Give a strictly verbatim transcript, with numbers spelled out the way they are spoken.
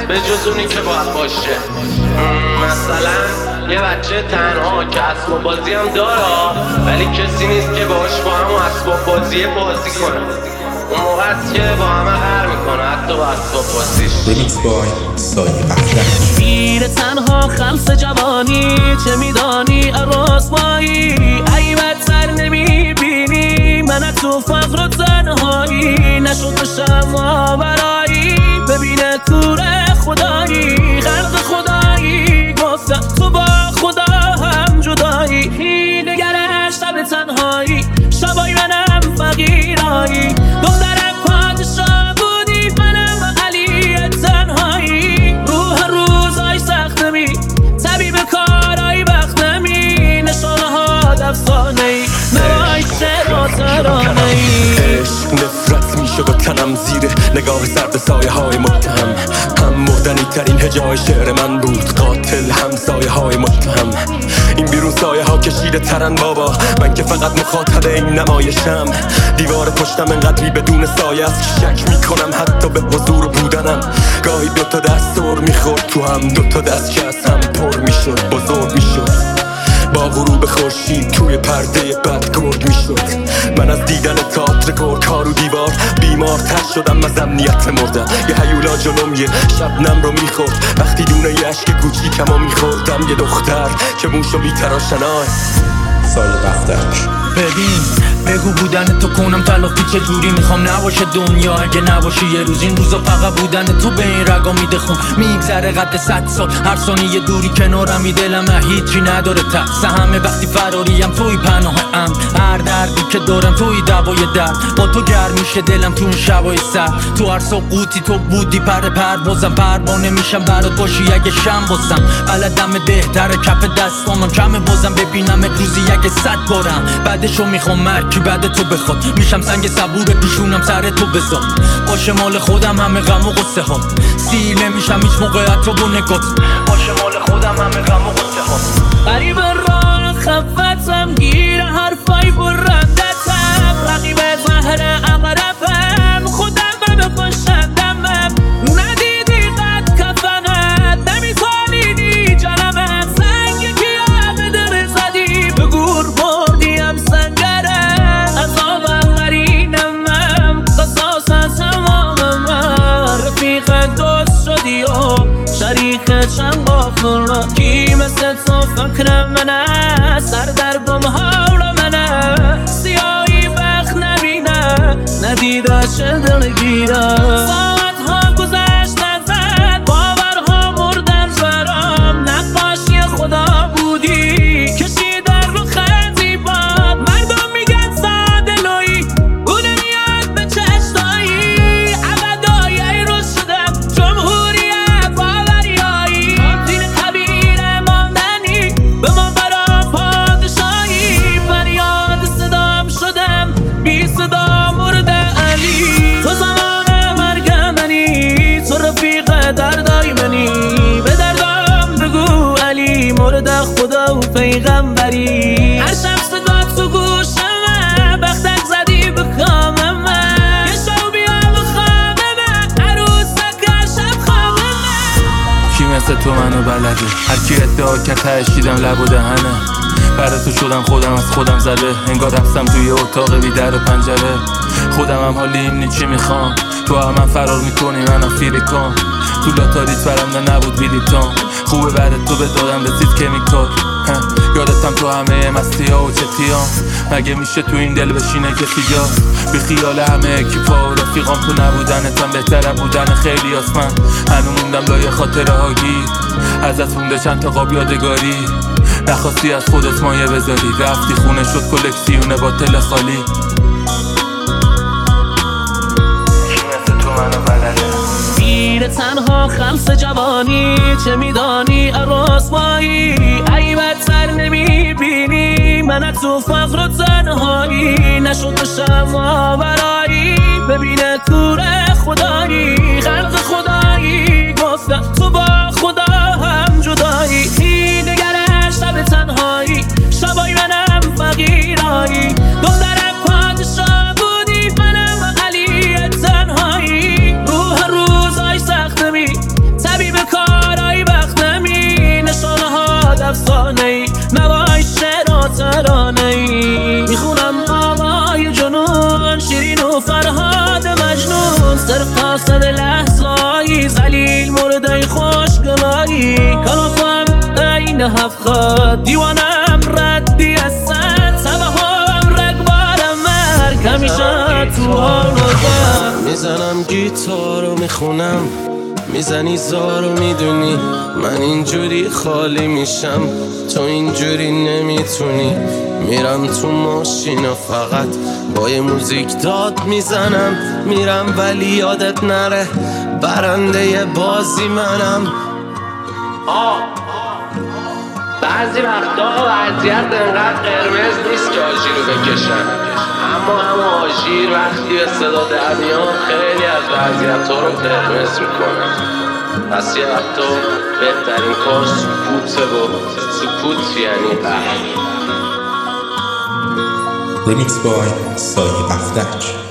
به جز اونی که باید باشه. مثلا یه بچه تنها که اسباب بازی هم داره ولی کسی نیست که باهاش با همون اسباب بازی بازی کنه. اون موقع است که با همه قهر میکنه حتی با اسباب بازیش. ریمیکس بای سایه احلام. میره تنها خلص جوانی، چه میدانی رسوایی؟ ای بدتر نمیبینی من تو فقر و تنهایی، نشد بشم ماورایی ببینه کور خدایی، خلق خدایی گفتم تو با خدا هم جدایی. نگره شب تنهایی، شبای منم فقیرایی، دخترم پادشاه بودی منم علی تنهایی. روح روزای سختمی، طبیب کارای بختمی، نشانه ها افسانه‌ای نوای شعر و ترانه‌ای. عشق نفرت میشه با تنم زیر نگاه سرد سایه های متهم، هم مردنی ترین هجای شعر من بود، قاتل هم سایه های متهم. این بیرون سایه ها کشیده ترن بابا، من که فقط مخاطب این نمایشم. دیوار پشتم انقدری بدون سایه است که شک میکنم حتی به حضور بودنم. گاهی دوتا دست سر میخورد تو هم، دوتا دست که از هم پر میشد بزرگ میشد. با غروب خورشید توی پرده بد گرد میشد. من از دیدن تئاتر گرگ‌ها رو دیوار بیمارتر شدم از امنیت مردم. یه هیولا جلوم یه شبنم رو میخورد، وقتی دونه یه عشق کوچیکمو میخوردم. یه دختر که موشو میتراشنای سایه دفترک. ببین بگو بودن تو کنم تلافی چه جوری میخوام نباشه دنیا، اگه نباشه یه روز این روزا فقط بودن تو به این رگا میده خون. میگذره قد صد سال هر ثانیه دوری کنارمی، دلم هیچی نداره ترس همه وقتی فراریم توی پناه ام. هر دردی که دارم توی دوای درد، با تو گرم میشه دلم تو این شبای سر. تو هر سقوطی تو بودی پر پروازم، پروانه میشم برات باشی اگه شم بازم. بلدم بهتره کف دستامم کمه بازم ببینم روزی اگه صد بارم. بعدشو میخوام مرکی بعد تو بخواد، میشم سنگ صبور پیشونم سر تو بذار. باشه مال خودم همه غم و غصه ها، سیله میشم هیچ موقع تو با نگات. باشه مال خودم همه غم و غصه ها. قریب راه خفتم گیر حرفای برندتم، رقیب زهر اقربم خودم به بکشندمم. ندیدی قد کفنت نمیتونیدی جنمم، سنگ کیا به دل زدی به گور بردیم سنگرم. از آبم قرینمم قصاص از تمامم، رفیق دوست شدی و شریک چند غافل. کی مثل تو فکر منه، سر در گم حول منه، سیاهی بخت نبینه ندیده چه دلگیره. ساعت ها گذشت نزد باورها مردن برام، نقاشی خدا بودی کشیدن رو خط زیبات. مردم میگن ساده لویی اون میاد به چشتایی، ابدای ای روز شدم جمهوریت باوریایی. کانتین خبیر ماندنی به من برام پادشاهی، فریاد صدام شدم بی صدا مرد علی. تو زمان مرگ منی، تو رفیق دردای منی، به دردم بگو علی مرد خدا و پیغمبری. هر شب صدا تو گوشمه بختک زدی به کاممه، یه شو بیا بخوابمه عروسک شب خوابمه. کی مثل تو منو بلده، هر کی ادعا که تشیدم لب و دهنه. برای تو شدم خودم از خودم زده، انگار رفتم توی اتاق بی در و پنجره. خودم هم حالی اینی چی میخوام، تو هم من فرار میکنی منم فیلیکام. تو لاتاریت برنده نبود بیلیتام، خوبه بعد تو به دادم رسید کمیکال. یادتم تو همه مستی ها و چتیام، مگه میشه تو این دل بشینه کسی جا؟ بی خیال همه اکیپا و رفیقام تو نبودنتم بهتره بودن خیلی هست. من هنو موندم لای خاطره ها گیر، ازت مونده چند تا قاب یادگاری. نخواستی از خودت مایه بذاری، رفتی خونه شد کلکسیون باطل خالی. میره تنها خلص جوانی، چه میدانی رسوایی؟ ای بدتر نمیبینی من تو فقر و تنهایی، نشد بشم ماورایی ببینه کور خدایی. خلق خدایی گفتم تو با خدا هم جدایی. نگره شب تنهایی، شبای منم فقیرایی، دخترم پادشاه بودی منم علی تنهایی. روح روزای سختمی، طبیب شیرین و فرهاد مجنون صرف قاصد لحظایی زلیل مردای خوشگلایی کلافم این هفت خط دیوانم ردی از سد سبه هم رگبارم مرگ همیشه تو حال و میزنم گیتارو میخونم میزنی زارو میدونی من اینجوری خالی میشم تو اینجوری نمیتونی میرم تو ماشین و فقط با یه موزیک داد میزنم میرم ولی یادت نره برنده بازی منم آه بعضی وقتا وضعیت انقدر قرمز نیست که آژیر رو بکشن اما هم آژیر وقتی به صدا در میاد خیلی از وضعیت ها رو قرمز میکنن پس یه وقتا بهترین کار سکوته و سکوت یعنی قهر Remix by سایه افتک.